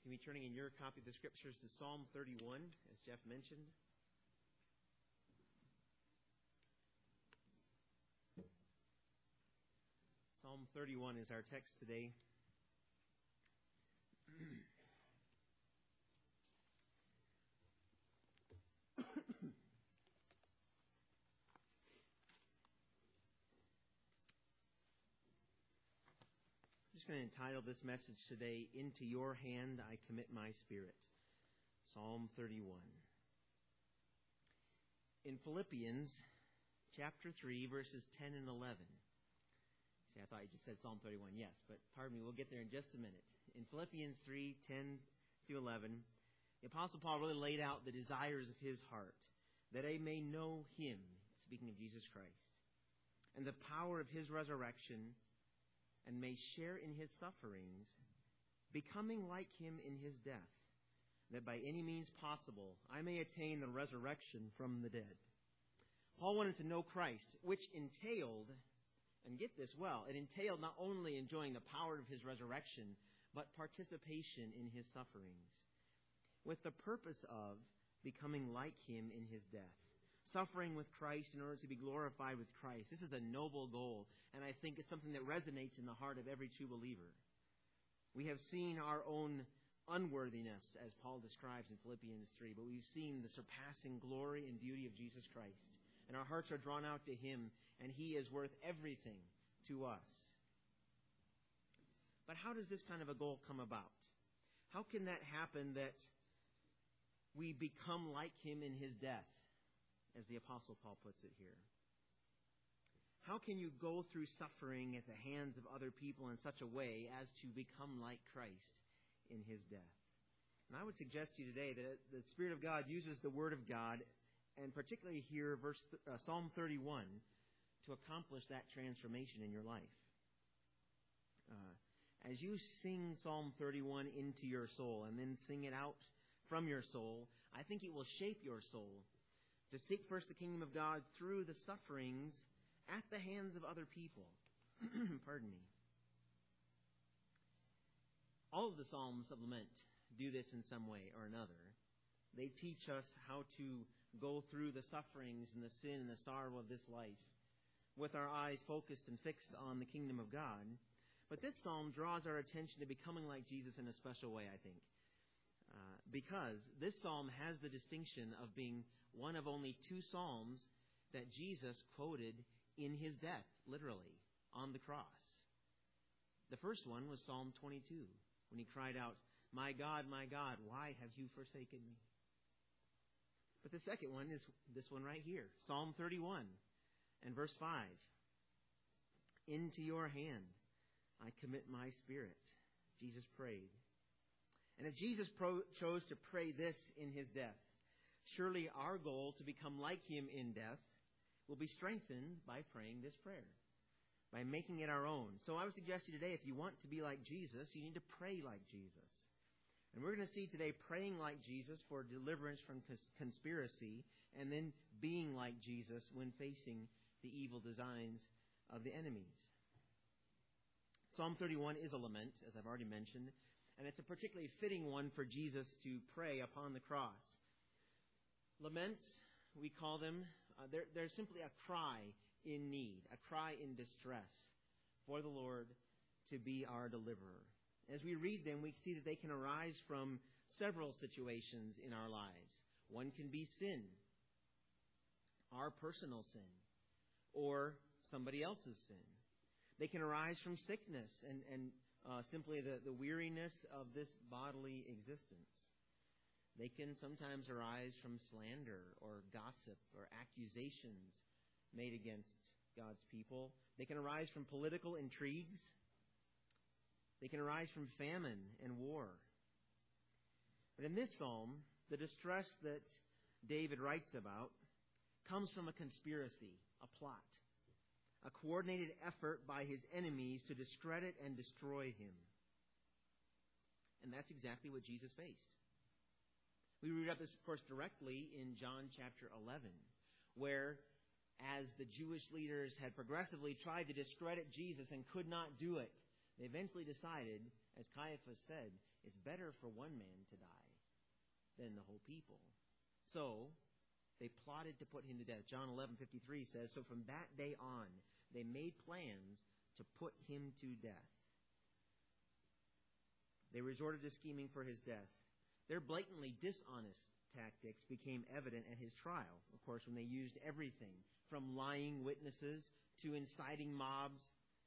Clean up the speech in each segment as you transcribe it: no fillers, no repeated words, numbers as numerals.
can be turning in your copy of the Scriptures to Psalm 31, as Jeff mentioned. Psalm 31 is our text today. I'm just going to entitle this message today, Into Your Hand I Commit My Spirit. Psalm 31. In Philippians chapter 3, verses 10 and 11. See, I thought you just said Psalm 31. Yes, but pardon me, we'll get there in just a minute. In Philippians 3, 10 through 11, the Apostle Paul really laid out the desires of his heart, that I may know Him, speaking of Jesus Christ, and the power of His resurrection, and may share in His sufferings, becoming like Him in His death, that by any means possible I may attain the resurrection from the dead. Paul wanted to know Christ, which entailed, and get this well, it entailed not only enjoying the power of His resurrection, but participation in His sufferings, with the purpose of becoming like Him in His death. Suffering with Christ in order to be glorified with Christ. This is a noble goal, and I think it's something that resonates in the heart of every true believer. We have seen our own unworthiness, as Paul describes in Philippians 3, but we've seen the surpassing glory and beauty of Jesus Christ. And our hearts are drawn out to Him, and He is worth everything to us. But how does this kind of a goal come about? How can that happen, that we become like Him in His death, as the Apostle Paul puts it here? How can you go through suffering at the hands of other people in such a way as to become like Christ in His death? And I would suggest to you today that the Spirit of God uses the Word of God, and particularly here, Psalm 31, to accomplish that transformation in your life. As you sing Psalm 31 into your soul and then sing it out from your soul, I think it will shape your soul to seek first the kingdom of God through the sufferings at the hands of other people. Pardon me. All of the Psalms of Lament do this in some way or another. They teach us how to go through the sufferings and the sin and the sorrow of this life with our eyes focused and fixed on the kingdom of God. But this psalm draws our attention to becoming like Jesus in a special way, I think. Because this psalm has the distinction of being one of only two psalms that Jesus quoted in His death, literally, on the cross. The first one was Psalm 22, when He cried out, my God, why have you forsaken me? But the second one is this one right here, Psalm 31 and verse 5. Into your hand I commit my spirit, Jesus prayed. And if Jesus chose to pray this in His death, surely our goal to become like Him in death will be strengthened by praying this prayer, by making it our own. So I would suggest to you today, if you want to be like Jesus, you need to pray like Jesus. And we're going to see today praying like Jesus for deliverance from conspiracy, and then being like Jesus when facing the evil designs of the enemies. Psalm 31 is a lament, as I've already mentioned, and it's a particularly fitting one for Jesus to pray upon the cross. Laments, we call them, they're simply a cry in need, a cry in distress for the Lord to be our deliverer. As we read them, we see that they can arise from several situations in our lives. One can be sin, our personal sin, or somebody else's sin. They can arise from sickness and simply the weariness of this bodily existence. They can sometimes arise from slander or gossip or accusations made against God's people. They can arise from political intrigues. They can arise from famine and war. But in this psalm, the distress that David writes about comes from a conspiracy, a plot, a coordinated effort by his enemies to discredit and destroy him. And that's exactly what Jesus faced. We read about this, of course, directly in John chapter 11, where as the Jewish leaders had progressively tried to discredit Jesus and could not do it, they eventually decided, As Caiaphas said, it's better for one man to die than the whole people. So they plotted to put him to death. John 11:53 says, so from that day on, they made plans to put him to death. They resorted to scheming for his death. Their blatantly dishonest tactics became evident at his trial, of course, when they used everything from lying witnesses to inciting mobs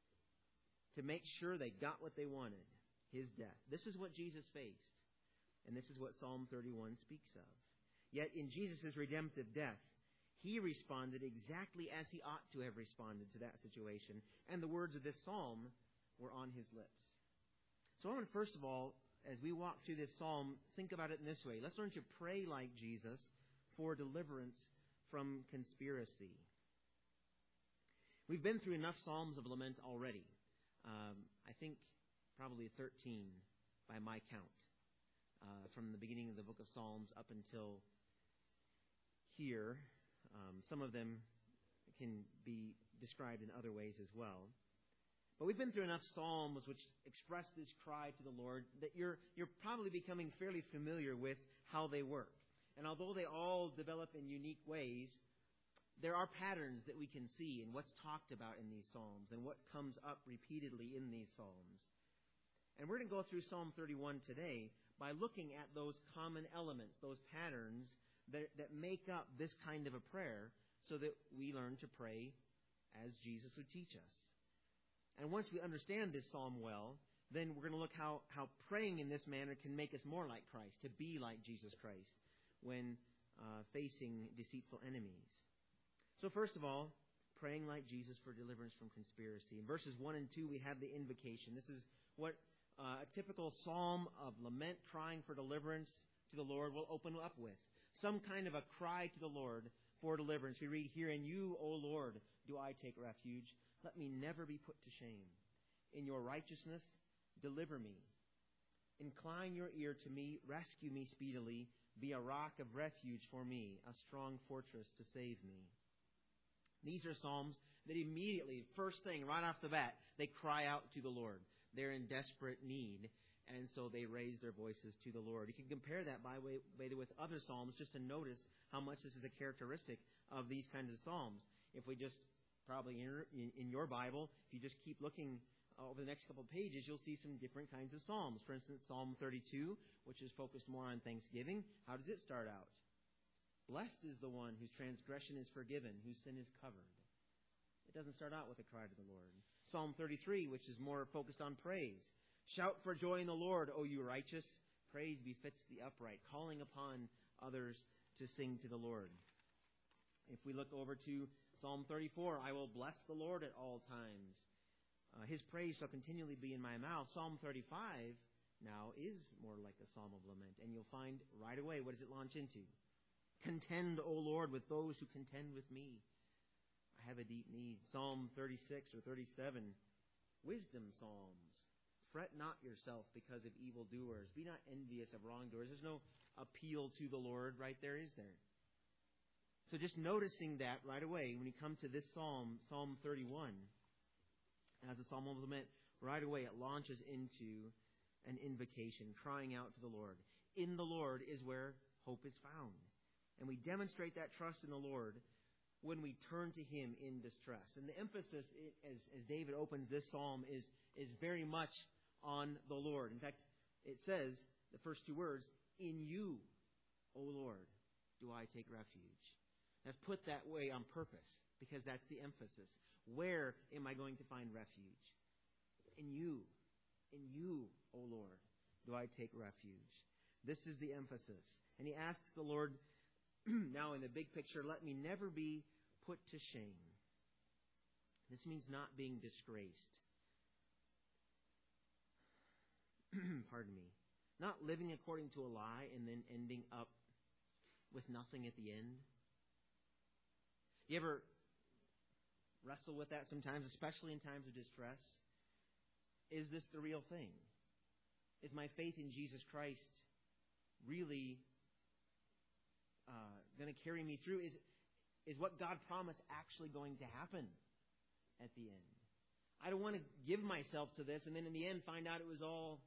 to make sure they got what they wanted, his death. This is what Jesus faced, and this is what Psalm 31 speaks of. Yet in Jesus' redemptive death, he responded exactly as he ought to have responded to that situation, and the words of this psalm were on his lips. So I want to, first of all, as we walk through this psalm, think about it in this way. Let's learn to pray like Jesus for deliverance from conspiracy. We've been through enough psalms of lament already. I think probably 13 by my count, from the beginning of the book of Psalms up until here. Some of them can be described in other ways as well. But we've been through enough psalms which express this cry to the Lord that you're probably becoming fairly familiar with how they work. And although they all develop in unique ways, there are patterns that we can see in what's talked about in these psalms and what comes up repeatedly in these psalms. And we're going to go through Psalm 31 today by looking at those common elements, those patterns that make up this kind of a prayer so that we learn to pray as Jesus would teach us. And once we understand this psalm well, then we're going to look how praying in this manner can make us more like Christ, to be like Jesus Christ when facing deceitful enemies. So first of all, praying like Jesus for deliverance from conspiracy. In verses 1 and 2, we have the invocation. This is what a typical psalm of lament, crying for deliverance to the Lord will open up with. Some kind of a cry to the Lord for deliverance. We read here, "In you, O Lord, do I take refuge. Let me never be put to shame. In your righteousness, deliver me. Incline your ear to me, rescue me speedily. Be a rock of refuge for me, a strong fortress to save me." These are psalms that immediately, first thing, right off the bat, they cry out to the Lord. They're in desperate need, and so they raise their voices to the Lord. You can compare that, by the way, with other psalms, just to notice how much this is a characteristic of these kinds of psalms. If we just, probably in your Bible, if you just keep looking over the next couple of pages, you'll see some different kinds of psalms. For instance, Psalm 32, which is focused more on thanksgiving. How does it start out? Blessed is the one whose transgression is forgiven, whose sin is covered. It doesn't start out with a cry to the Lord. Psalm 33, which is more focused on praise. Shout for joy in the Lord, O you righteous. Praise befits the upright, calling upon others to sing to the Lord. If we look over to Psalm 34, I will bless the Lord at all times. His praise shall continually be in my mouth. Psalm 35 now is more like a psalm of lament. And you'll find right away, what does it launch into? Contend, O Lord, with those who contend with me. I have a deep need. Psalm 36 or 37, wisdom psalms. Fret not yourself because of evildoers. Be not envious of wrongdoers. There's no appeal to the Lord right there, is there? So just noticing that right away, when you come to this psalm, Psalm 31, as a psalm of lament, right away it launches into an invocation, crying out to the Lord. In the Lord is where hope is found. And we demonstrate that trust in the Lord when we turn to Him in distress. And the emphasis, as David opens this psalm, is very much on the Lord. In fact, it says, the first two words, in you, O Lord, do I take refuge. That's put that way on purpose, because that's the emphasis. Where am I going to find refuge? In you, O Lord, do I take refuge. This is the emphasis. And he asks the Lord, now in the big picture, let me never be put to shame. This means not being disgraced. Pardon me. Not living according to a lie and then ending up with nothing at the end. You ever wrestle with that sometimes, especially in times of distress? Is this the real thing? Is my faith in Jesus Christ really going to carry me through? Is what God promised actually going to happen at the end? I don't want to give myself to this and then in the end find out it was all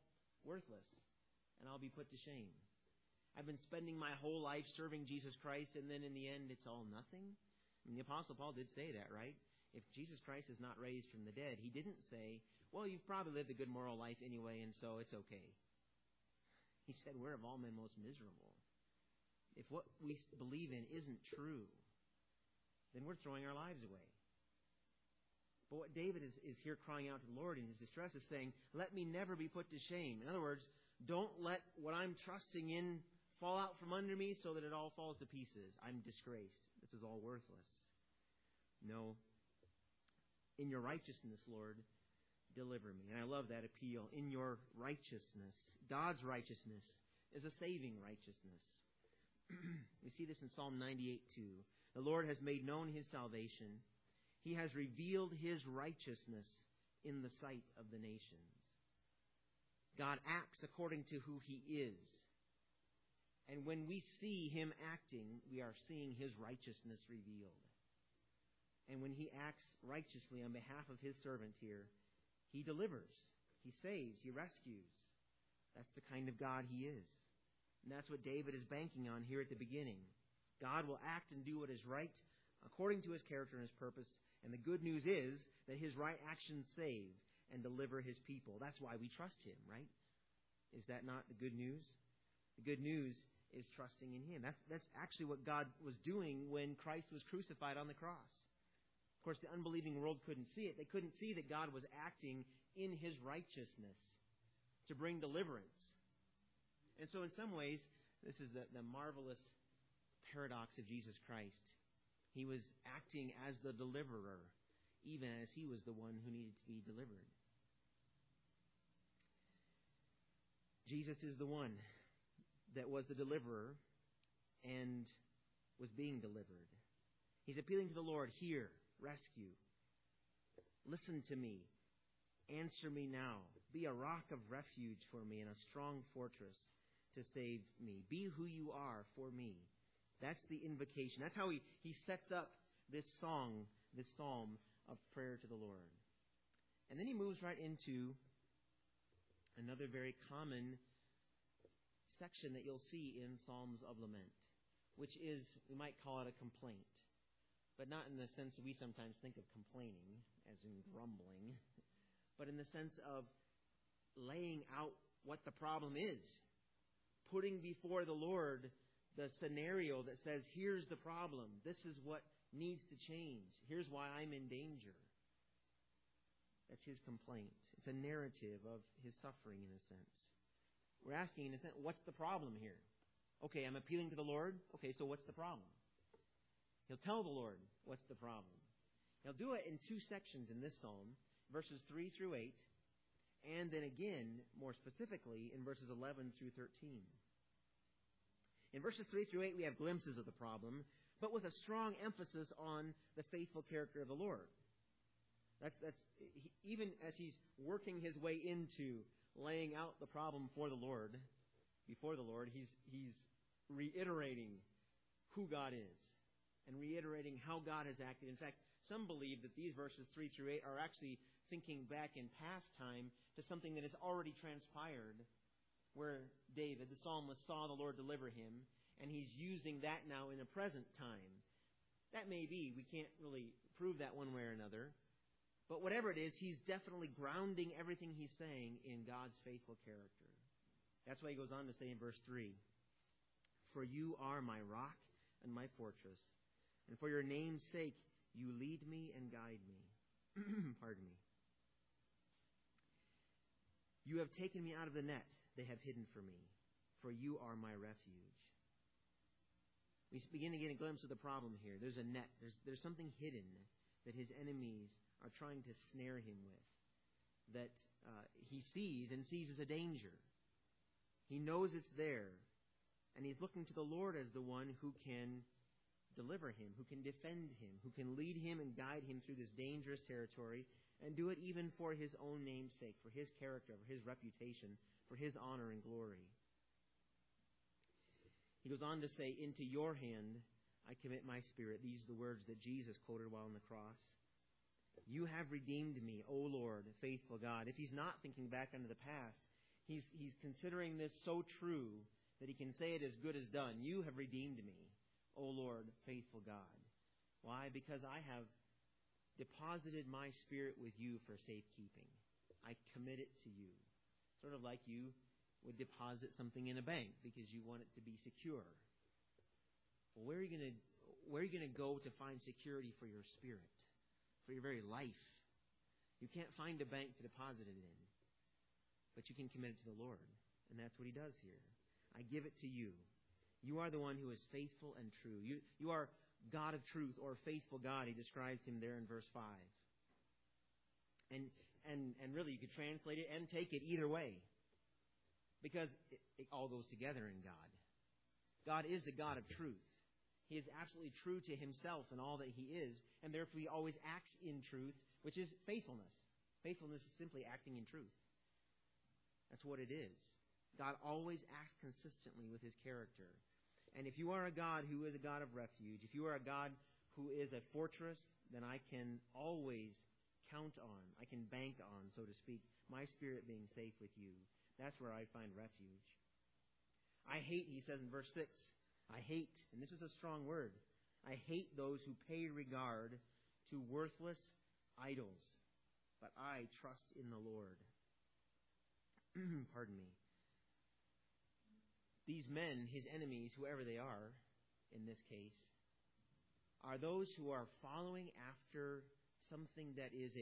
worthless, and I'll be put to shame. I've been spending my whole life serving Jesus Christ, and then in the end, it's all nothing. I mean, the Apostle Paul did say that, right? If Jesus Christ is not raised from the dead, he didn't say, well, you've probably lived a good moral life anyway, and so it's okay. He said, we're of all men most miserable. If what we believe in isn't true, then we're throwing our lives away. But what David is here crying out to the Lord in his distress is saying, let me never be put to shame. In other words, don't let what I'm trusting in fall out from under me so that it all falls to pieces. I'm disgraced. This is all worthless. No. In your righteousness, Lord, deliver me. And I love that appeal. In your righteousness. God's righteousness is a saving righteousness. We see this in Psalm 98:2. The Lord has made known His salvation. He has revealed His righteousness in the sight of the nations. God acts according to who He is. And when we see Him acting, we are seeing His righteousness revealed. And when He acts righteously on behalf of His servant here, He delivers, He saves, He rescues. That's the kind of God He is. And that's what David is banking on here at the beginning. God will act and do what is right according to His character and His purpose. And the good news is that His right actions save and deliver His people. That's why we trust Him, right? Is that not the good news? The good news is trusting in Him. That's actually what God was doing when Christ was crucified on the cross. Of course, the unbelieving world couldn't see it. They couldn't see that God was acting in His righteousness to bring deliverance. And so in some ways, this is the marvelous paradox of Jesus Christ. He was acting as the deliverer, even as He was the one who needed to be delivered. Jesus is the one that was the deliverer and was being delivered. He's appealing to the Lord, hear, rescue. Listen to me. Answer me now. Be a rock of refuge for me and a strong fortress to save me. Be who you are for me. That's the invocation. That's how he sets up this song, this psalm of prayer to the Lord. And then he moves right into another very common section that you'll see in Psalms of Lament, which is, we might call it a complaint. But not in the sense that we sometimes think of complaining, as in grumbling, but in the sense of laying out what the problem is. Putting before the Lord the scenario that says, here's the problem. This is what needs to change. Here's why I'm in danger. That's his complaint. It's a narrative of his suffering in a sense. We're asking, in a sense, what's the problem here? Okay, I'm appealing to the Lord. Okay, so what's the problem? He'll tell the Lord what's the problem. He'll do it in two sections in this psalm, verses 3 through 8, and then again, more specifically, in verses 11 through 13. In verses 3 through 8, we have glimpses of the problem, but with a strong emphasis on the faithful character of the Lord. Even as he's working his way into laying out the problem for the Lord, before the Lord, he's reiterating who God is and reiterating how God has acted. In fact, some believe that these verses 3 through 8 are actually thinking back in past time to something that has already transpired, where David, the psalmist, saw the Lord deliver him, and he's using that now in a present time. That may be. We can't really prove that one way or another. But whatever it is, he's definitely grounding everything he's saying in God's faithful character. That's why he goes on to say in verse 3, "For you are my rock and my fortress, and for your name's sake you lead me and guide me." Pardon me. "You have taken me out of the net they have hidden for me, for you are my refuge." We begin to get a glimpse of the problem here. There's a net. There's something hidden that his enemies are trying to snare him with, that he sees and sees as a danger. He knows it's there, and he's looking to the Lord as the one who can deliver him, who can defend him, who can lead him and guide him through this dangerous territory, and do it even for his own name's sake, for his character, for his reputation, for his honor and glory. He goes on to say, "Into your hand I commit my spirit." These are the words that Jesus quoted while on the cross. "You have redeemed me, O Lord, faithful God." If he's not thinking back into the past, He's considering this so true that he can say it as good as done. You have redeemed me, O Lord, faithful God. Why? Because I have deposited my spirit with you for safekeeping. I commit it to you. Sort of like you would deposit something in a bank because you want it to be secure. Well, where are you going to go to find security for your spirit, for your very life? You can't find a bank to deposit it in, but you can commit it to the Lord, and that's what he does here. I give it to you. You are the one who is faithful and true. You are God of truth, or faithful God. He describes him there in verse 5. And really, you could translate it and take it either way, because it all goes together in God. God is the God of truth. He is absolutely true to himself and all that he is, and therefore he always acts in truth, which is faithfulness. Faithfulness is simply acting in truth. That's what it is. God always acts consistently with his character. And if you are a God who is a God of refuge, if you are a God who is a fortress, then I can always count on, I can bank on, so to speak, my spirit being safe with you. That's where I find refuge. I hate, he says in verse 6, I hate, and this is a strong word, I hate those who pay regard to worthless idols, but I trust in the Lord. Pardon me. These men, his enemies, whoever they are, in this case, are those who are following after something that is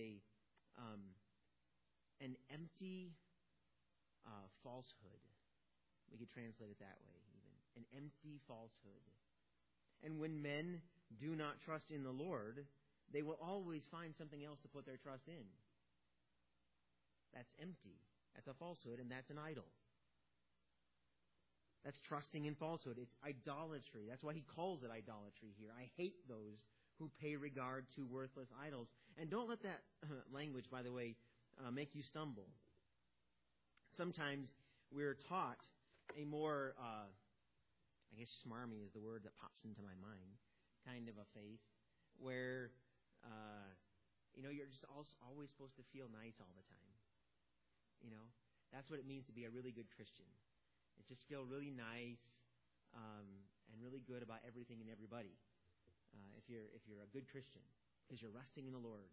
an empty falsehood. We could translate it that way, even. An empty falsehood. And when men do not trust in the Lord, they will always find something else to put their trust in. That's empty. That's a falsehood, and that's an idol. That's trusting in falsehood. It's idolatry. That's why he calls it idolatry here. I hate those who pay regard to worthless idols. And don't let that language, by the way, make you stumble. Sometimes we're taught a more, I guess smarmy is the word that pops into my mind, kind of a faith, where, you're just always supposed to feel nice all the time. That's what it means to be a really good Christian. It just feel really nice and really good about everything and everybody. If you're a good Christian, because you're resting in the Lord.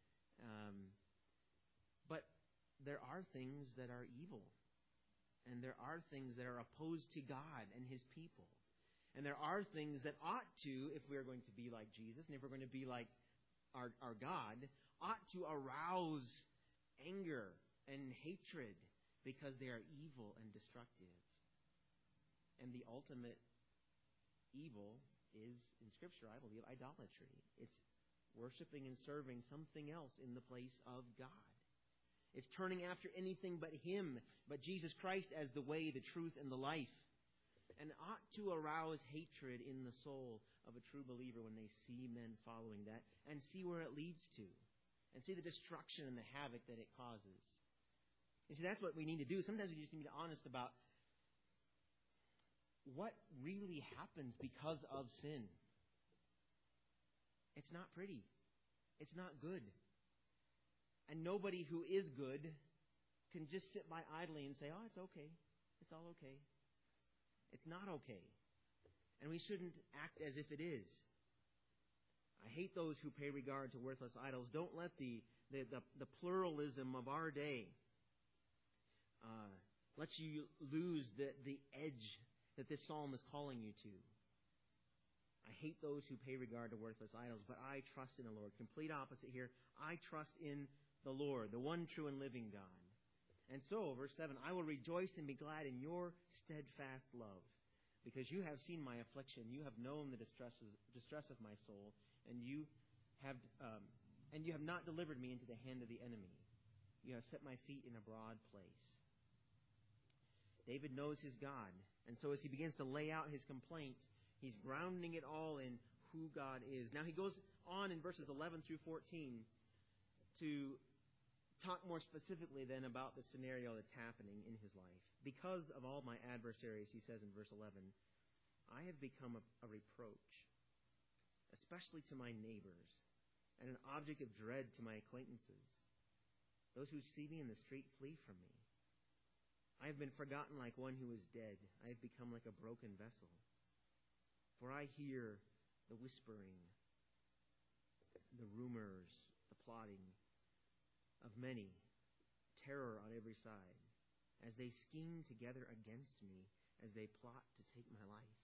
But there are things that are evil, and there are things that are opposed to God and his people. And there are things that ought to, if we're going to be like Jesus, and if we're going to be like our God, ought to arouse anger and hatred because they are evil and destructive. And the ultimate evil is, in Scripture, I believe, idolatry. It's worshiping and serving something else in the place of God. It's turning after anything but him, but Jesus Christ as the way, the truth, and the life. And ought to arouse hatred in the soul of a true believer when they see men following that and see where it leads to, and see the destruction and the havoc that it causes. You see, that's what we need to do. Sometimes we just need to be honest about what really happens because of sin. It's not pretty. It's not good. And nobody who is good can just sit by idly and say, oh, it's okay. It's all okay. It's not okay. And we shouldn't act as if it is. I hate those who pay regard to worthless idols. Don't let the pluralism of our day let you lose the edge that this psalm is calling you to. I hate those who pay regard to worthless idols, but I trust in the Lord. Complete opposite here. I trust in the Lord, the one true and living God. And so, verse 7, I will rejoice and be glad in your steadfast love, because you have seen my affliction. You have known the distress of my soul, and you have not delivered me into the hand of the enemy. You have set my feet in a broad place. David knows his God. And so as he begins to lay out his complaint, he's grounding it all in who God is. Now he goes on in verses 11 through 14 to talk more specifically then about the scenario that's happening in his life. Because of all my adversaries, he says in verse 11, I have become a reproach, especially to my neighbors, and an object of dread to my acquaintances. Those who see me in the street flee from me. I have been forgotten like one who is dead. I have become like a broken vessel. For I hear the whispering, the rumors, the plotting of many, terror on every side, as they scheme together against me, as they plot to take my life.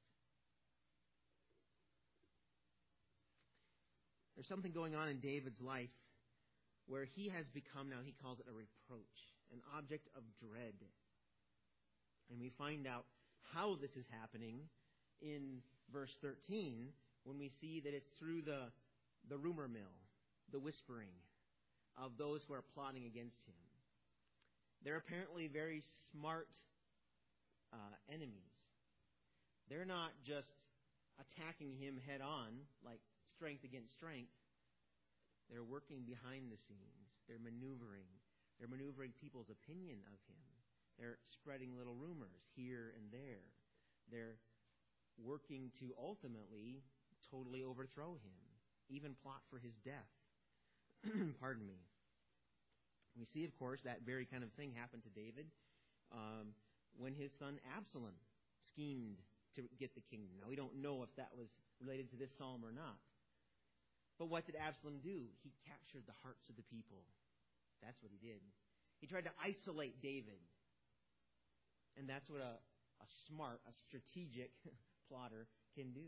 There's something going on in David's life where he has become, now he calls it a reproach, an object of dread. And we find out how this is happening in verse 13 when we see that it's through the rumor mill, the whispering of those who are plotting against him. They're apparently very smart enemies. They're not just attacking him head on, like strength against strength. They're working behind the scenes. They're maneuvering. They're maneuvering people's opinion of him. They're spreading little rumors here and there. They're working to ultimately totally overthrow him, even plot for his death. Pardon me. We see, of course, that very kind of thing happened to David when his son Absalom schemed to get the kingdom. Now, we don't know if that was related to this psalm or not. But what did Absalom do? He captured the hearts of the people. That's what he did. He tried to isolate David. And that's what a smart, a strategic plotter can do.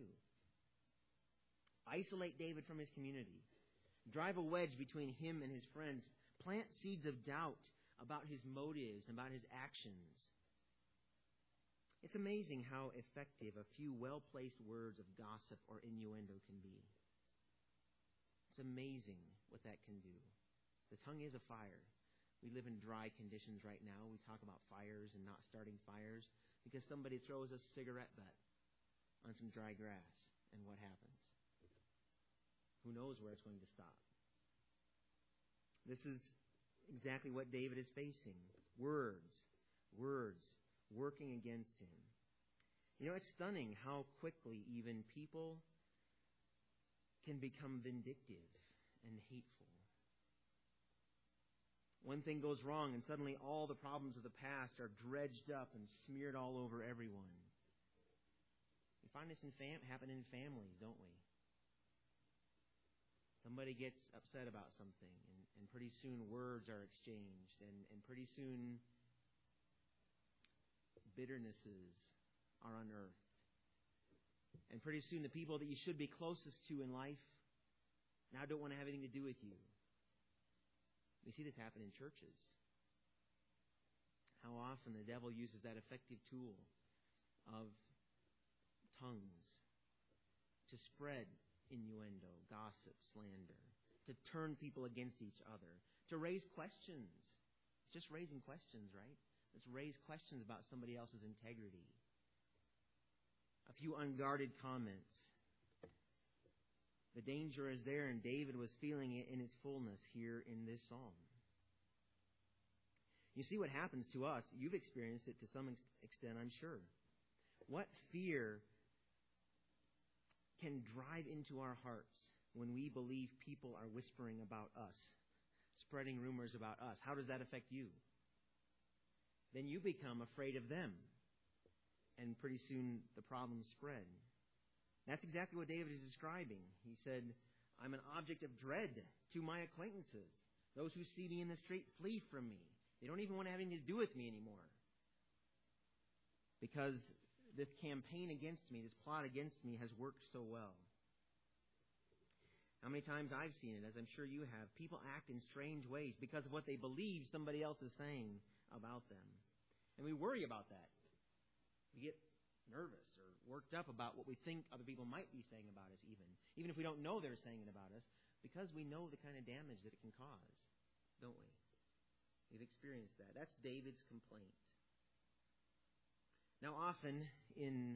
Isolate David from his community. Drive a wedge between him and his friends. Plant seeds of doubt about his motives and about his actions. It's amazing how effective a few well-placed words of gossip or innuendo can be. It's amazing what that can do. The tongue is a fire. We live in dry conditions right now. We talk about fires and not starting fires because somebody throws a cigarette butt on some dry grass. And what happens? Who knows where it's going to stop? This is exactly what David is facing. Words working against him. You know, it's stunning how quickly even people can become vindictive and hateful. One thing goes wrong and suddenly all the problems of the past are dredged up and smeared all over everyone. We find this happen in families, don't we? Somebody gets upset about something and pretty soon words are exchanged and pretty soon bitternesses are unearthed. And pretty soon the people that you should be closest to in life now don't want to have anything to do with you. We see this happen in churches. How often the devil uses that effective tool of tongues to spread innuendo, gossip, slander, to turn people against each other, to raise questions. It's just raising questions, right? Let's raise questions about somebody else's integrity. A few unguarded comments. The danger is there, and David was feeling it in its fullness here in this psalm. You see what happens to us. You've experienced it to some extent, I'm sure. What fear can drive into our hearts when we believe people are whispering about us, spreading rumors about us? How does that affect you? Then you become afraid of them. And pretty soon the problems spread. That's exactly what David is describing. He said, I'm an object of dread to my acquaintances. Those who see me in the street flee from me. They don't even want to have anything to do with me anymore. Because this campaign against me, this plot against me has worked so well. How many times I've seen it, as I'm sure you have, people act in strange ways because of what they believe somebody else is saying about them. And we worry about that. We get nervous or worked up about what we think other people might be saying about us even if we don't know they're saying it about us, because we know the kind of damage that it can cause, don't we? We've experienced that. That's David's complaint. Now, often in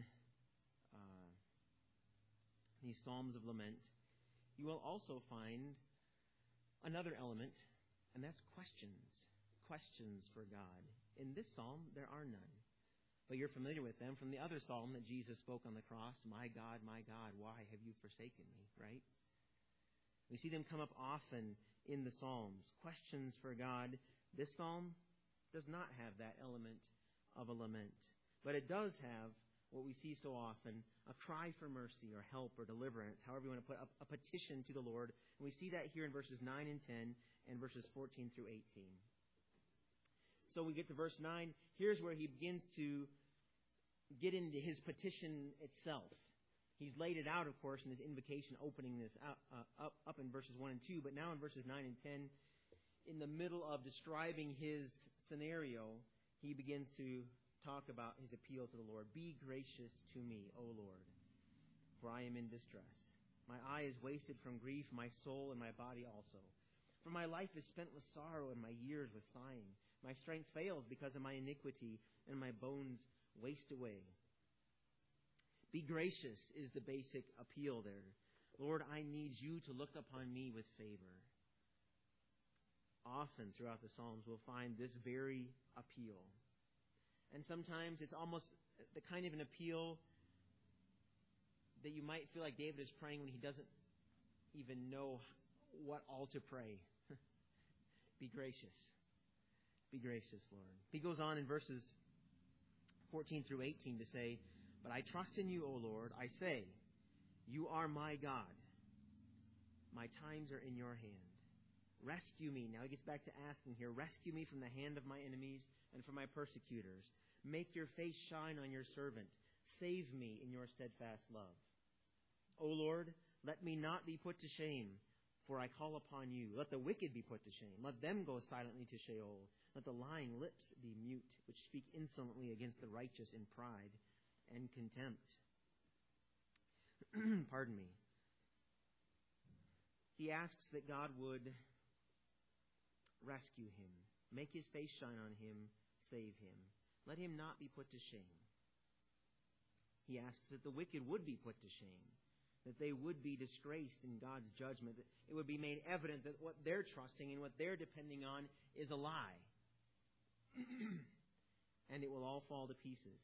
these Psalms of Lament, you will also find another element, and that's questions. Questions for God. In this psalm, there are none. But you're familiar with them from the other psalm that Jesus spoke on the cross. My God, why have you forsaken me? Right? We see them come up often in the Psalms. Questions for God. This psalm does not have that element of a lament. But it does have what we see so often, a cry for mercy or help or deliverance, however you want to put a petition to the Lord. And we see that here in verses 9 and 10 and verses 14 through 18. So we get to verse 9. Here's where he begins to get into his petition itself. He's laid it out, of course, in his invocation, opening this up in verses 1 and 2. But now in verses 9 and 10, in the middle of describing his scenario, he begins to talk about his appeal to the Lord. Be gracious to me, O Lord, for I am in distress. My eye is wasted from grief, my soul and my body also. For my life is spent with sorrow and my years with sighing. My strength fails because of my iniquity, and my bones waste away. Be gracious is the basic appeal there. Lord, I need you to look upon me with favor. Often throughout the Psalms we'll find this very appeal. And sometimes it's almost the kind of an appeal that you might feel like David is praying when he doesn't even know what all to pray. Be gracious. Be gracious, Lord. He goes on in verses 14 through 18 to say, But I trust in you, O Lord. I say, you are my God. My times are in your hand. Rescue me. Now he gets back to asking here. Rescue me from the hand of my enemies and from my persecutors. Make your face shine on your servant. Save me in your steadfast love. O Lord, let me not be put to shame, for I call upon you. Let the wicked be put to shame. Let them go silently to Sheol. Let the lying lips be mute, which speak insolently against the righteous in pride and contempt. Pardon me. He asks that God would rescue him, make his face shine on him, save him. Let him not be put to shame. He asks that the wicked would be put to shame, that they would be disgraced in God's judgment, that it would be made evident that what they're trusting and what they're depending on is a lie. And it will all fall to pieces.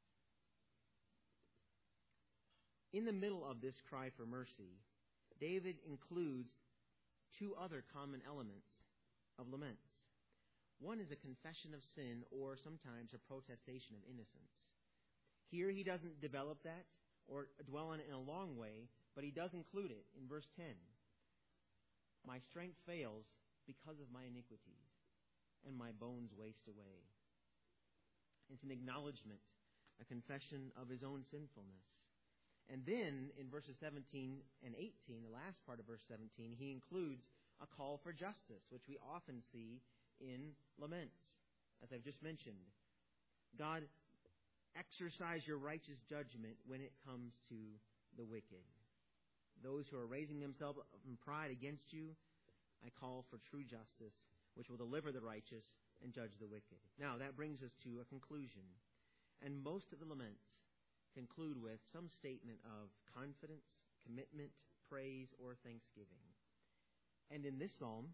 In the middle of this cry for mercy, David includes two other common elements of laments. One is a confession of sin, or sometimes a protestation of innocence. Here he doesn't develop that or dwell on it in a long way, but he does include it in verse 10. My strength fails because of my iniquities, and my bones waste away. It's an acknowledgement, a confession of his own sinfulness. And then in verses 17 and 18, the last part of verse 17, he includes a call for justice, which we often see in laments. As I've just mentioned, God, exercise your righteous judgment when it comes to the wicked. Those who are raising themselves in pride against you, I call for true justice, which will deliver the righteous and judge the wicked. Now, that brings us to a conclusion. And most of the laments conclude with some statement of confidence, commitment, praise, or thanksgiving. And in this psalm,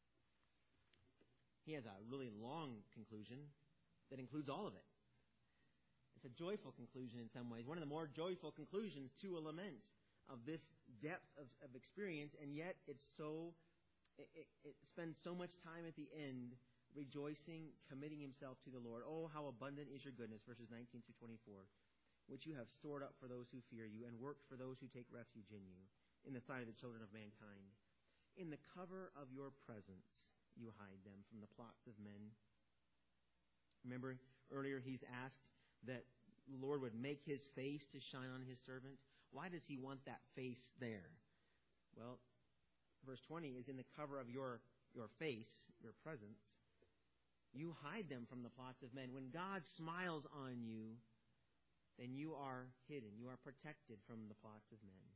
he has a really long conclusion that includes all of it. It's a joyful conclusion in some ways, one of the more joyful conclusions to a lament of this depth of experience, and yet it spends so much time at the end rejoicing, committing himself to the Lord. Oh, how abundant is your goodness, verses 19 through 24, which you have stored up for those who fear you and worked for those who take refuge in you, in the sight of the children of mankind. In the cover of your presence, you hide them from the plots of men. Remember, earlier he's asked that the Lord would make his face to shine on his servant. Why does he want that face there? Well, verse 20 is in the cover of your face, your presence. You hide them from the plots of men. When God smiles on you, then you are hidden. You are protected from the plots of men.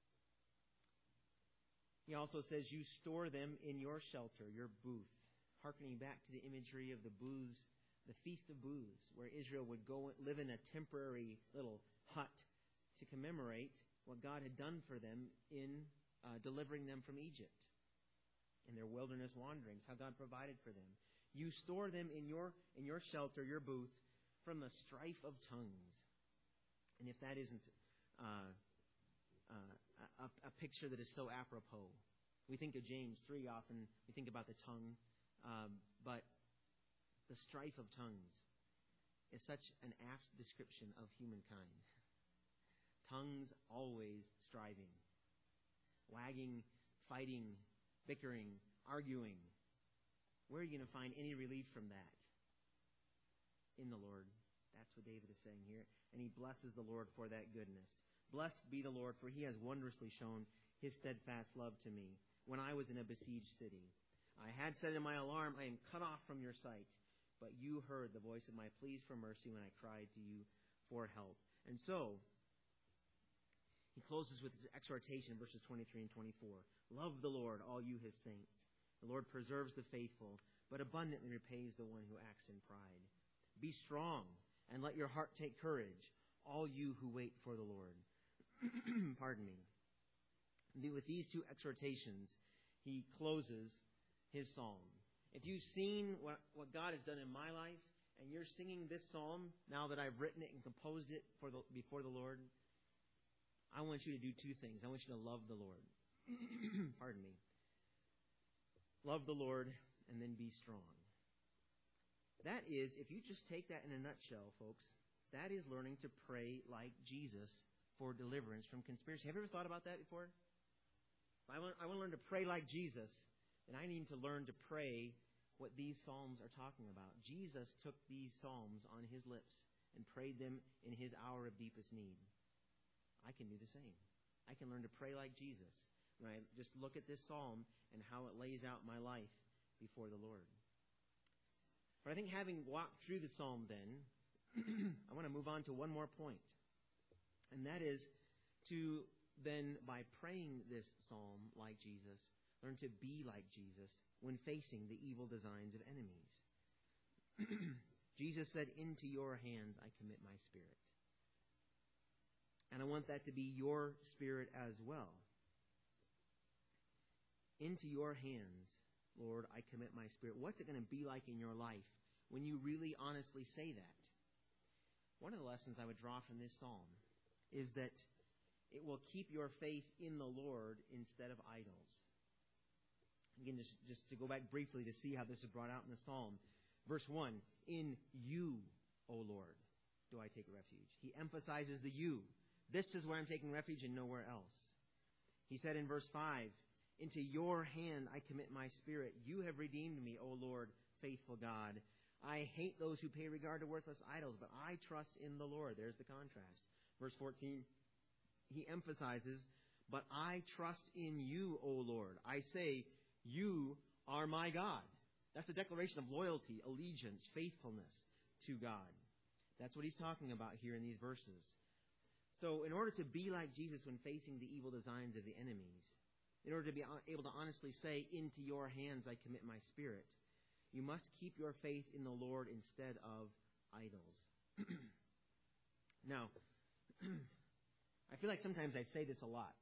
He also says you store them in your shelter, your booth, hearkening back to the imagery of the booths, the Feast of Booths, where Israel would go live in a temporary little hut to commemorate what God had done for them in delivering them from Egypt in their wilderness wanderings, how God provided for them. You store them in your shelter, your booth, from the strife of tongues. And if that isn't a picture that is so apropos, we think of James 3 often, we think about the tongue, but the strife of tongues is such an apt description of humankind. Tongues always striving, wagging, fighting, bickering, arguing. Where are you going to find any relief from that? In the Lord. That's what David is saying here. And he blesses the Lord for that goodness. Blessed be the Lord, for he has wondrously shown his steadfast love to me when I was in a besieged city. I had said in my alarm, I am cut off from your sight. But you heard the voice of my pleas for mercy when I cried to you for help. And so, he closes with his exhortation, verses 23 and 24. Love the Lord, all you his saints. The Lord preserves the faithful, but abundantly repays the one who acts in pride. Be strong, and let your heart take courage, all you who wait for the Lord. Pardon me. With these two exhortations, he closes his psalm. If you've seen what God has done in my life, and you're singing this psalm now that I've written it and composed it before the Lord, I want you to do two things. I want you to love the Lord. Pardon me. Love the Lord and then be strong. That is, if you just take that in a nutshell, folks, that is learning to pray like Jesus for deliverance from conspiracy. Have you ever thought about that before? If I want to learn to pray like Jesus, then I need to learn to pray what these psalms are talking about. Jesus took these psalms on his lips and prayed them in his hour of deepest need. I can do the same. I can learn to pray like Jesus when I just look at this psalm and how it lays out my life before the Lord. But I think having walked through the psalm then, I want to move on to one more point. And that is to then, by praying this psalm like Jesus, learn to be like Jesus when facing the evil designs of enemies. Jesus said, into your hands I commit my spirit. And I want that to be your spirit as well. Into your hands, Lord, I commit my spirit. What's it going to be like in your life when you really honestly say that? One of the lessons I would draw from this psalm is that it will keep your faith in the Lord instead of idols. Again, just to go back briefly to see how this is brought out in the psalm. Verse 1, in you, O Lord, do I take refuge. He emphasizes the you. This is where I'm taking refuge and nowhere else. He said in verse 5, into your hand I commit my spirit. You have redeemed me, O Lord, faithful God. I hate those who pay regard to worthless idols, but I trust in the Lord. There's the contrast. Verse 14, he emphasizes, but I trust in you, O Lord. I say, you are my God. That's a declaration of loyalty, allegiance, faithfulness to God. That's what he's talking about here in these verses. So in order to be like Jesus when facing the evil designs of the enemies, in order to be able to honestly say, into your hands I commit my spirit, you must keep your faith in the Lord instead of idols. Now, I feel like sometimes I say this a lot.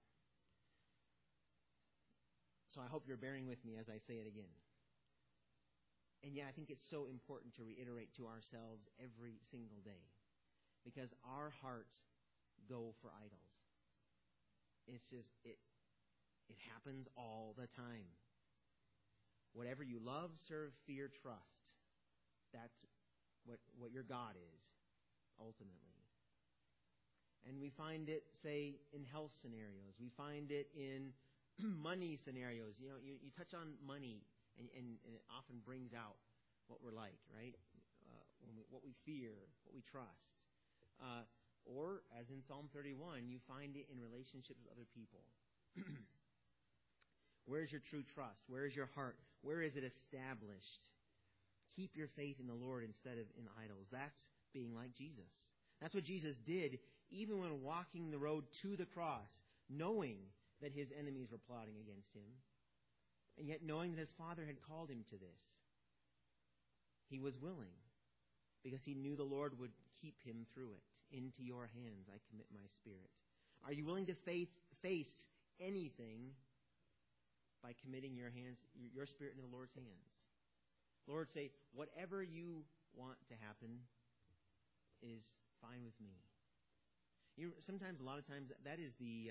So I hope you're bearing with me as I say it again. And yet I think it's so important to reiterate to ourselves every single day. Because our hearts go for idols. It's just, it happens all the time. Whatever you love, serve, fear, trust. That's what your God is, ultimately. And we find it, say, in health scenarios. We find it in money scenarios. You know, you touch on money, and it often brings out what we're like, right? What we fear, what we trust. Or, as in Psalm 31, you find it in relationships with other people. Where is your true trust? Where is your heart? Where is it established? Keep your faith in the Lord instead of in idols. That's being like Jesus. That's what Jesus did even when walking the road to the cross, knowing that his enemies were plotting against him, and yet knowing that his Father had called him to this. He was willing because he knew the Lord would keep him through it. Into your hands I commit my spirit. Are you willing to face anything by committing your spirit into the Lord's hands? Lord, say, whatever you want to happen is fine with me. Sometimes, a lot of times, that is the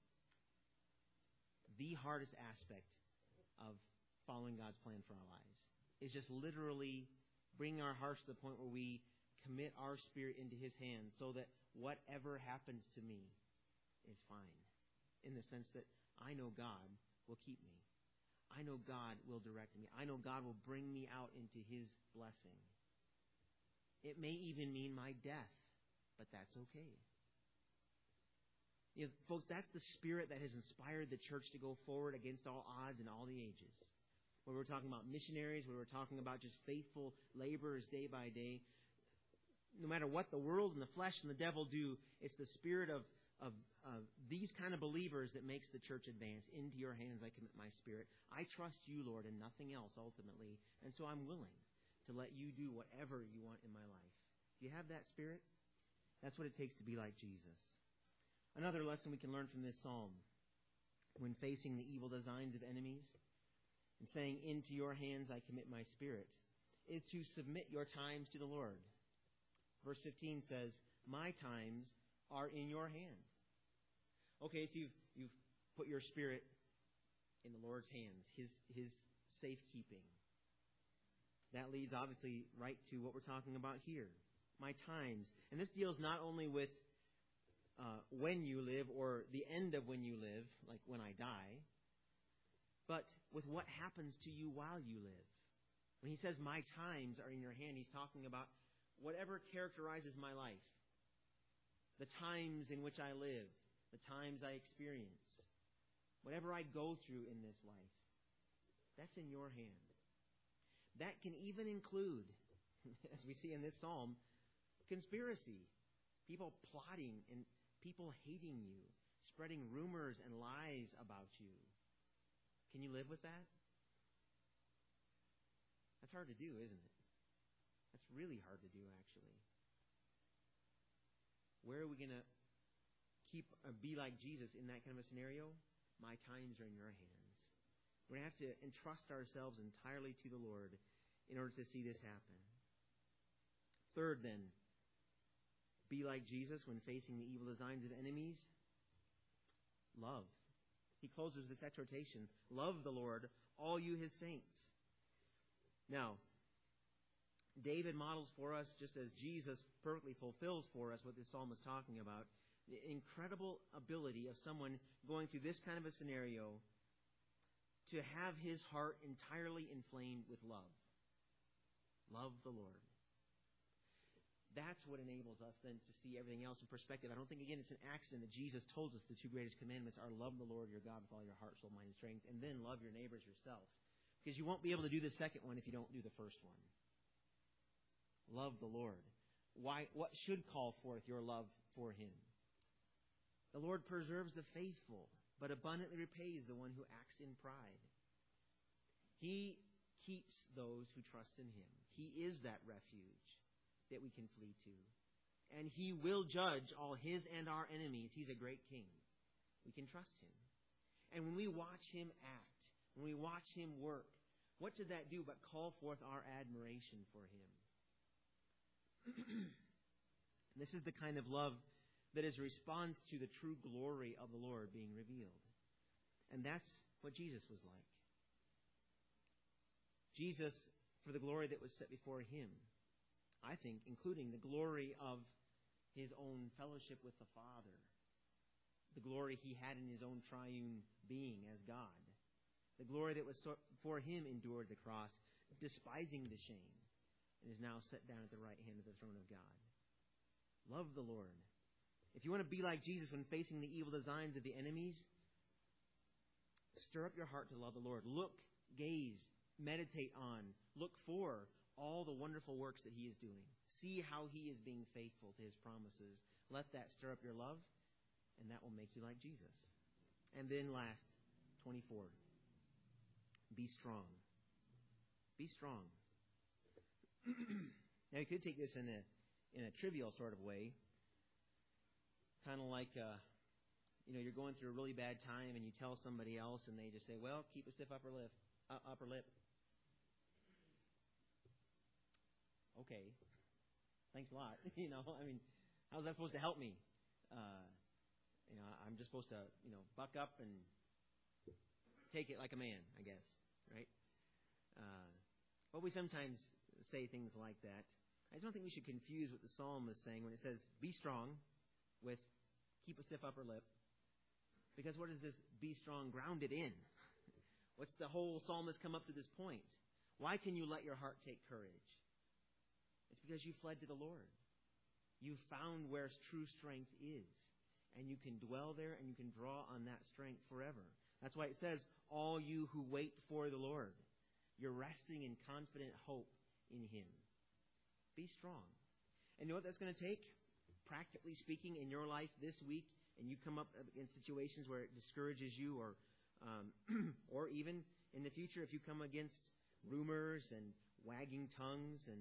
hardest aspect of following God's plan for our lives. Is just literally bringing our hearts to the point where we commit our spirit into His hands so that whatever happens to me is fine. In the sense that I know God will keep me. I know God will direct me. I know God will bring me out into His blessing. It may even mean my death, but that's okay. You know, folks, that's the spirit that has inspired the church to go forward against all odds in all the ages. Where we're talking about missionaries, where we're talking about just faithful laborers day by day. No matter what the world and the flesh and the devil do, it's the spirit of these kind of believers that makes the church advance. Into your hands I commit my spirit. I trust you, Lord, and nothing else ultimately. And so I'm willing to let you do whatever you want in my life. Do you have that spirit? That's what it takes to be like Jesus. Another lesson we can learn from this psalm, when facing the evil designs of enemies and saying, into your hands I commit my spirit, is to submit your times to the Lord. Verse 15 says, my times are in your hand. Okay, so you've put your spirit in the Lord's hands, His safekeeping. That leads obviously right to what we're talking about here. My times. And this deals not only with when you live or the end of when you live, like when I die, but with what happens to you while you live. When he says my times are in your hand, he's talking about whatever characterizes my life. The times in which I live, the times I experience, whatever I go through in this life, that's in your hand. That can even include, as we see in this psalm, conspiracy. People plotting and people hating you, spreading rumors and lies about you. Can you live with that? That's hard to do, isn't it? That's really hard to do, actually. Where are we going to be like Jesus in that kind of a scenario? My times are in your hands. We're going to have to entrust ourselves entirely to the Lord in order to see this happen. Third, then, be like Jesus when facing the evil designs of enemies. Love. He closes this exhortation. Love the Lord, all you His saints. Now, David models for us, just as Jesus perfectly fulfills for us what this psalm is talking about, the incredible ability of someone going through this kind of a scenario to have his heart entirely inflamed with love. Love the Lord. That's what enables us then to see everything else in perspective. I don't think, again, it's an accident that Jesus told us the two greatest commandments are love the Lord your God with all your heart, soul, mind, and strength, and then love your neighbors yourself. Because you won't be able to do the second one if you don't do the first one. Love the Lord. Why? What should call forth your love for Him? The Lord preserves the faithful, but abundantly repays the one who acts in pride. He keeps those who trust in Him. He is that refuge that we can flee to. And He will judge all His and our enemies. He's a great King. We can trust Him. And when we watch Him act, when we watch Him work, what does that do but call forth our admiration for Him? This is the kind of love that is a response to the true glory of the Lord being revealed. And that's what Jesus was like. Jesus, for the glory that was set before Him, I think, including the glory of His own fellowship with the Father, the glory He had in His own triune being as God, the glory that was for Him endured the cross, despising the shame, and is now set down at the right hand of the throne of God. Love the Lord. If you want to be like Jesus when facing the evil designs of the enemies, stir up your heart to love the Lord. Look, gaze, meditate on, look for all the wonderful works that He is doing. See how He is being faithful to His promises. Let that stir up your love, and that will make you like Jesus. And then last, 24. Be strong. Be strong. Now, you could take this in a trivial sort of way. Kind of like, you're going through a really bad time and you tell somebody else and they just say, well, keep a stiff upper lip. Okay. Thanks a lot. How's that supposed to help me? I'm just supposed to, buck up and take it like a man, I guess, right? But we sometimes say things like that. I don't think we should confuse what the psalm is saying when it says, be strong, with keep a stiff upper lip. Because what is this be strong grounded in? What's the whole psalmist come up to this point? Why can you let your heart take courage? It's because you fled to the Lord. You've found where true strength is. And you can dwell there and you can draw on that strength forever. That's why it says, all you who wait for the Lord. You're resting in confident hope in Him. Be strong. And you know what that's going to take? Practically speaking, in your life this week, and you come up against situations where it discourages you, or even in the future, if you come against rumors and wagging tongues, and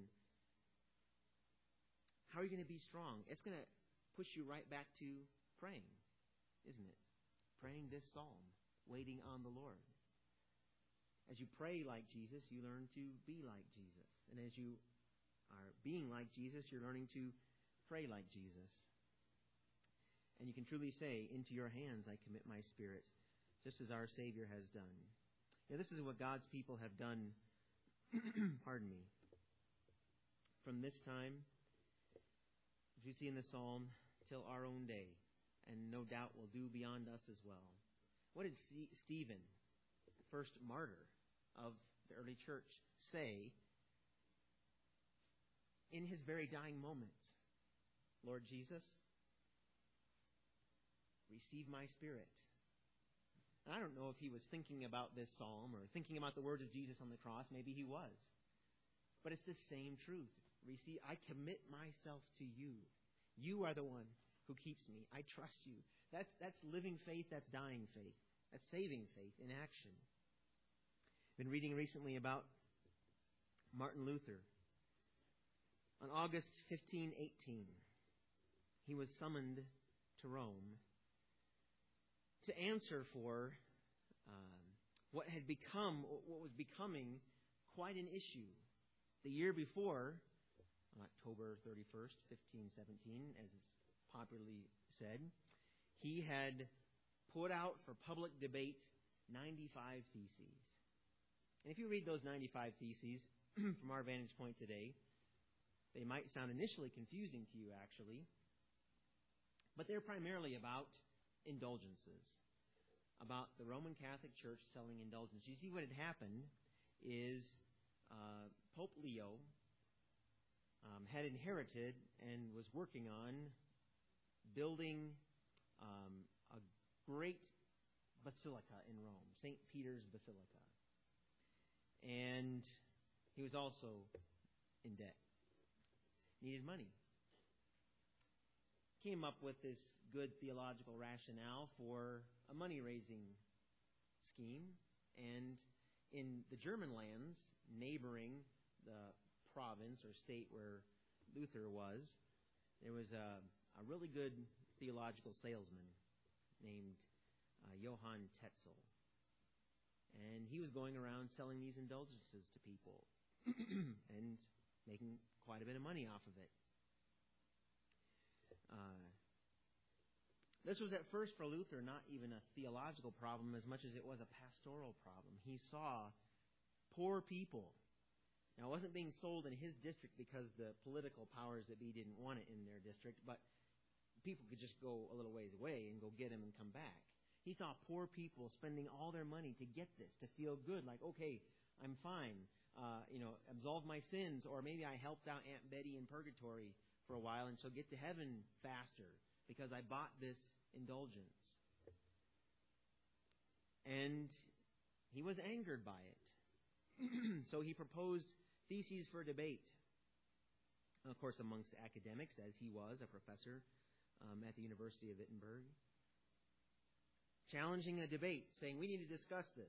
how are you going to be strong? It's going to push you right back to praying, isn't it? Praying this psalm, waiting on the Lord. As you pray like Jesus, you learn to be like Jesus. And as you are being like Jesus, you're learning to pray like Jesus. And you can truly say, into your hands I commit my spirit, just as our Savior has done. Now, this is what God's people have done, pardon me, from this time, as we see in the psalm, till our own day, and no doubt will do beyond us as well. What did Stephen, the first martyr of the early church, say in his very dying moments? Lord Jesus, receive my spirit. And I don't know if he was thinking about this psalm or thinking about the words of Jesus on the cross. Maybe he was. But it's the same truth. Receive, I commit myself to you. You are the one who keeps me. I trust you. That's living faith. That's dying faith. That's saving faith in action. I've been reading recently about Martin Luther. On August 1518, he was summoned to Rome to answer for what was becoming quite an issue. The year before, on October 31st, 1517, as is popularly said, he had put out for public debate 95 theses. And if you read those 95 theses from our vantage point today, they might sound initially confusing to you, actually. But they're primarily about indulgences, about the Roman Catholic Church selling indulgences. You see, what had happened is Pope Leo had inherited and was working on building a great basilica in Rome, St. Peter's Basilica. And he was also in debt. Needed money. Came up with this good theological rationale for a money-raising scheme. And in the German lands neighboring the province or state where Luther was, there was a really good theological salesman named Johann Tetzel. And he was going around selling these indulgences to people and making quite a bit of money off of it. This was at first for Luther not even a theological problem as much as it was a pastoral problem. He saw poor people. Now, it wasn't being sold in his district because the political powers that be didn't want it in their district, but people could just go a little ways away and go get him and come back. He saw poor people spending all their money to get this, to feel good, like, okay, I'm fine, absolve my sins, or maybe I helped out Aunt Betty in purgatory for a while and she'll get to heaven faster because I bought this indulgence. And he was angered by it. So he proposed theses for debate. Of course, amongst academics, as he was a professor at the University of Wittenberg. Challenging a debate, saying, we need to discuss this.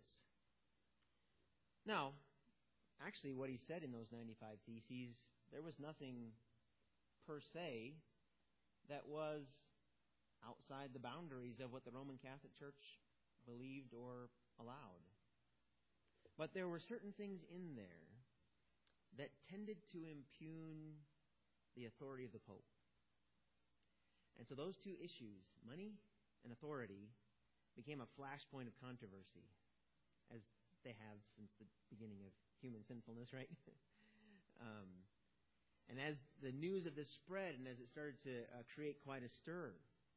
Now, actually what he said in those 95 theses, there was nothing per se that was outside the boundaries of what the Roman Catholic Church believed or allowed. But there were certain things in there that tended to impugn the authority of the Pope. And so those two issues, money and authority, became a flashpoint of controversy, as they have since the beginning of human sinfulness, right? And as the news of this spread and as it started to create quite a stir,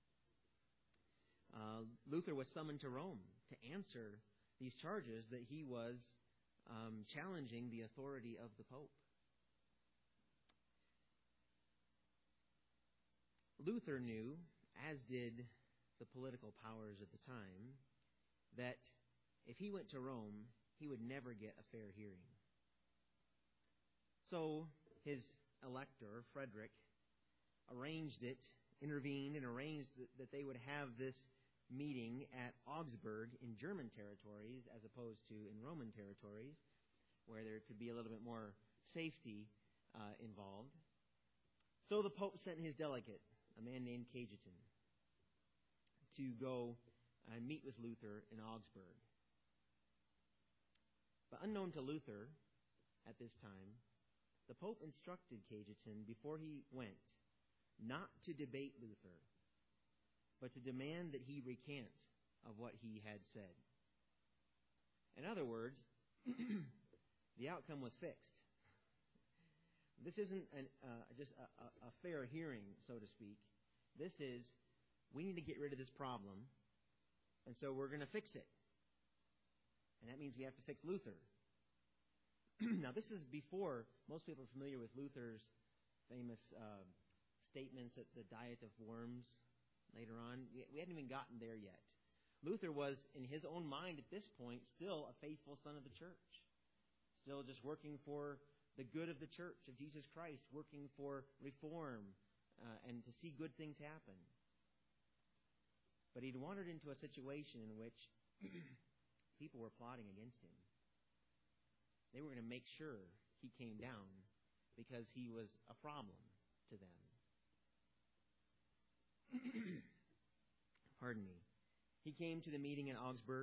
Luther was summoned to Rome to answer these charges that he was challenging the authority of the Pope. Luther knew, as did the political powers at the time, that if he went to Rome, he would never get a fair hearing. So his elector, Frederick, intervened and arranged that they would have this meeting at Augsburg in German territories as opposed to in Roman territories, where there could be a little bit more safety involved. So the Pope sent his delegate, a man named Cajetan, to go and meet with Luther in Augsburg. But unknown to Luther at this time, the Pope instructed Cajetan before he went not to debate Luther, but to demand that he recant of what he had said. In other words, the outcome was fixed. This isn't just a fair hearing, so to speak. This is, we need to get rid of this problem, and so we're going to fix it. And that means we have to fix Luther. Now, this is before most people are familiar with Luther's famous statements at the Diet of Worms later on. We hadn't even gotten there yet. Luther was, in his own mind at this point, still a faithful son of the church. Still just working for the good of the church of Jesus Christ, working for reform and to see good things happen. But he'd wandered into a situation in which people were plotting against him. They were going to make sure he came down because he was a problem to them. Pardon me. He came to the meeting in Augsburg,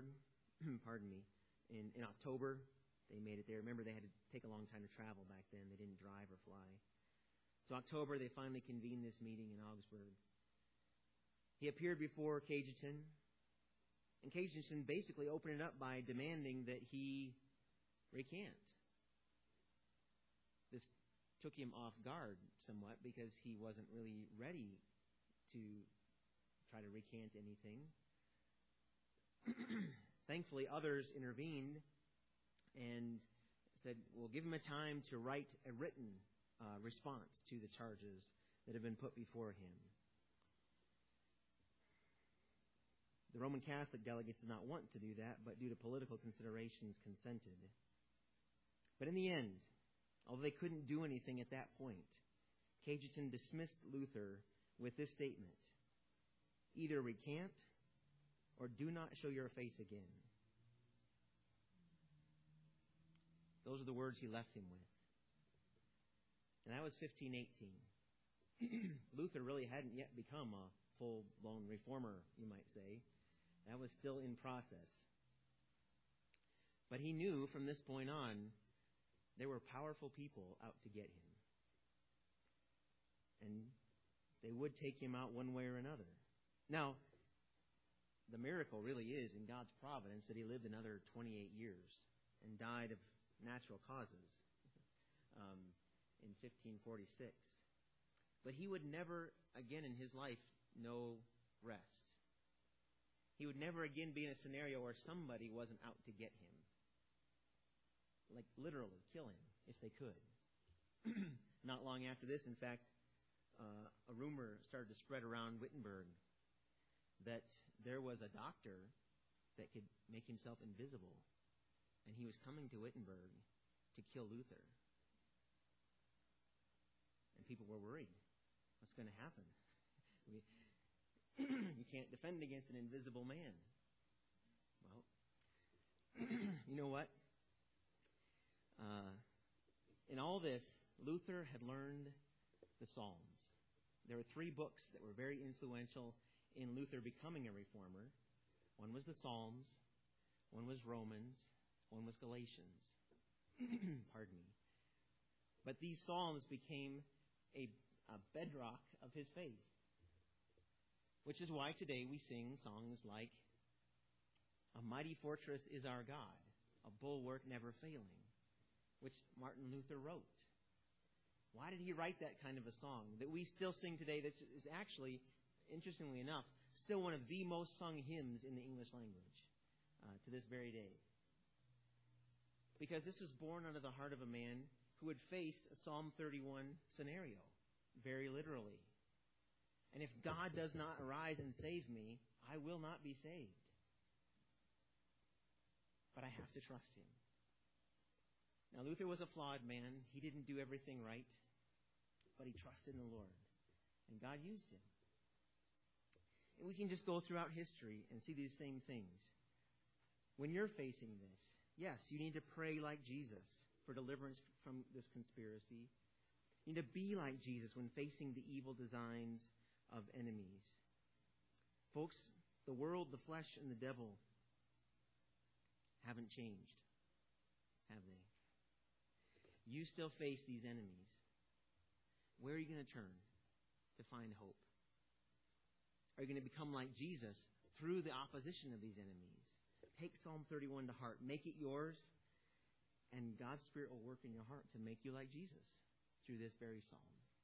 in October. They made it there. Remember, they had to take a long time to travel back then. They didn't drive or fly. So October, they finally convened this meeting in Augsburg. He appeared before Cajetan, and Cajetan basically opened it up by demanding that he recant. This took him off guard somewhat because he wasn't really ready to try to recant anything. Thankfully, others intervened and said, we'll give him a time to write a written response to the charges that have been put before him. The Roman Catholic delegates did not want to do that, but due to political considerations, consented. But in the end, although they couldn't do anything at that point, Cajetan dismissed Luther with this statement: either recant or do not show your face again. Those are the words he left him with. And that was 1518. Luther really hadn't yet become a full-blown reformer, you might say. That was still in process. But he knew from this point on there were powerful people out to get him. And they would take him out one way or another. Now, the miracle really is in God's providence that he lived another 28 years and died of natural causes in 1546. But he would never again in his life know rest. He would never again be in a scenario where somebody wasn't out to get him. Like literally kill him if they could. Not long after this, in fact, a rumor started to spread around Wittenberg that there was a doctor that could make himself invisible, and he was coming to Wittenberg to kill Luther. And people were worried. What's going to happen? You can't defend against an invisible man. Well, you know what? In all this, Luther had learned the Psalms. There were 3 books that were very influential in Luther becoming a reformer. One was the Psalms, one was Romans, one was Galatians. Pardon me. But these Psalms became a bedrock of his faith. Which is why today we sing songs like, "A mighty fortress is our God, a bulwark never failing," which Martin Luther wrote. Why did he write that kind of a song that we still sing today that is actually, interestingly enough, still one of the most sung hymns in the English language to this very day? Because this was born out of the heart of a man who had faced a Psalm 31 scenario, very literally. And if God does not arise and save me, I will not be saved. But I have to trust him. Now, Luther was a flawed man. He didn't do everything right. But he trusted in the Lord. And God used him. And we can just go throughout history and see these same things. When you're facing this, yes, you need to pray like Jesus for deliverance from this conspiracy. You need to be like Jesus when facing the evil designs of enemies. Folks, the world, the flesh, and the devil haven't changed, have they? You still face these enemies. Where are you going to turn to find hope? Are you going to become like Jesus through the opposition of these enemies? Take Psalm 31 to heart. Make it yours. And God's Spirit will work in your heart to make you like Jesus through this very psalm.